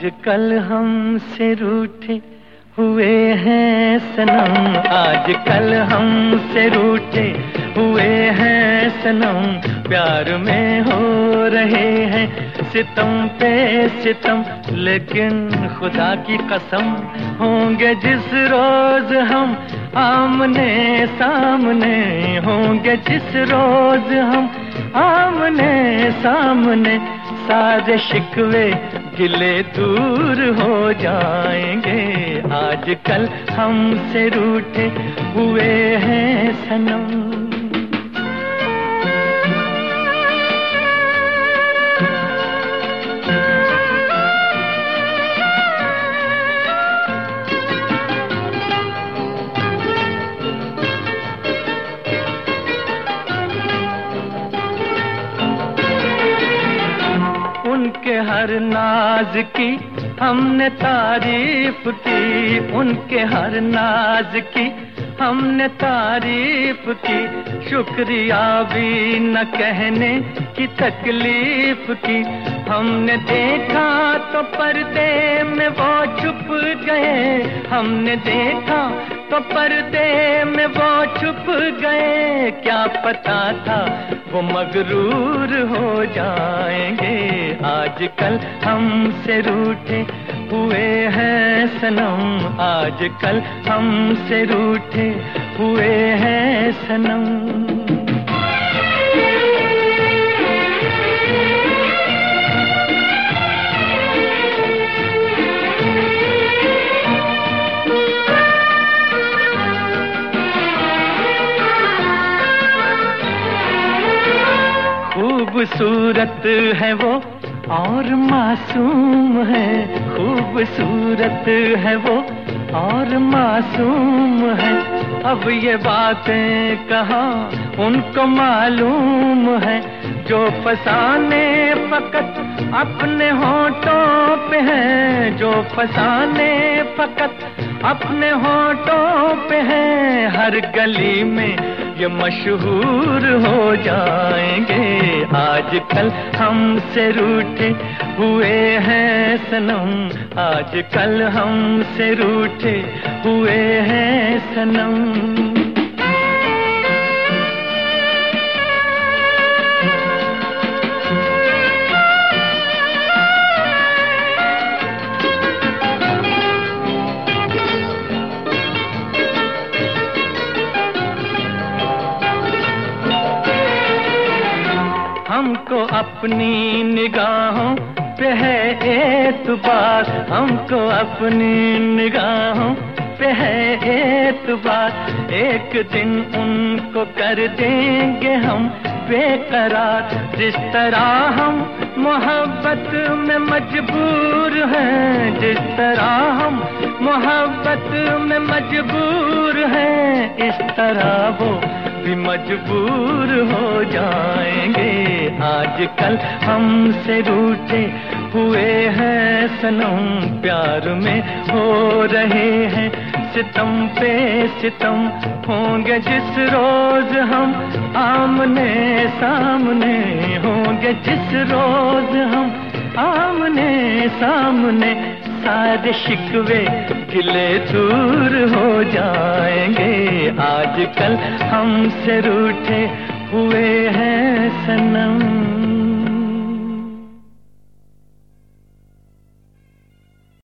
आजकल हमसे रूठे हुए हैं सनम, आजकल हमसे रूठे हुए हैं सनम, प्यार में हो रहे हैं सितम पे सितम, लेकिन खुदा की कसम होंगे जिस रोज हम आमने सामने, होंगे जिस रोज हम आमने सामने, सारे शिकवे गिले दूर हो जाएंगे, आजकल हमसे रूठे हुए हैं सनम। उनके हर नाज की हमने तारीफ की, उनके हर नाज की हमने तारीफ की, शुक्रिया भी न कहने की तकलीफ की, हमने देखा तो पर्दे में वो छुप गए, हमने देखा तो पर्दे में वो छुप गए, क्या पता था वो मगरूर हो जाएंगे, आजकल हमसे रूठे हुए हैं सनम, आजकल हमसे रूठे हुए हैं सनम। खूबसूरत है वो और मासूम है, खूबसूरत है वो और मासूम है, अब ये बातें कहाँ उनको मालूम है, जो फसाने फकत अपने होठों पे हैं, जो फसाने फकत अपने होठों पे हैं, हर गली में ये मशहूर हो जाएंगे, आजकल हमसे रूठे हुए हैं सनम, आजकल हमसे रूठे हुए हैं सनम। हमको अपनी निगाहों पे है एतबार, हमको अपनी निगाहों पे है एतबार, एक दिन उनको कर देंगे हम बेकरार, जिस तरह हम मोहब्बत में मजबूर हैं, जिस तरह हम मोहब्बत में मजबूर हैं, इस तरह वो भी मजबूर हो जाएंगे, आजकल हमसे रूठे हुए हैं सनम, प्यार में हो रहे हैं सितम पे सितम, होंगे जिस रोज हम आमने सामने, होंगे जिस रोज हम आमने सामने, सारे शिकवे गिले दूर हो जाएंगे, आजकल हमसे रूठे हुए हैं सनम।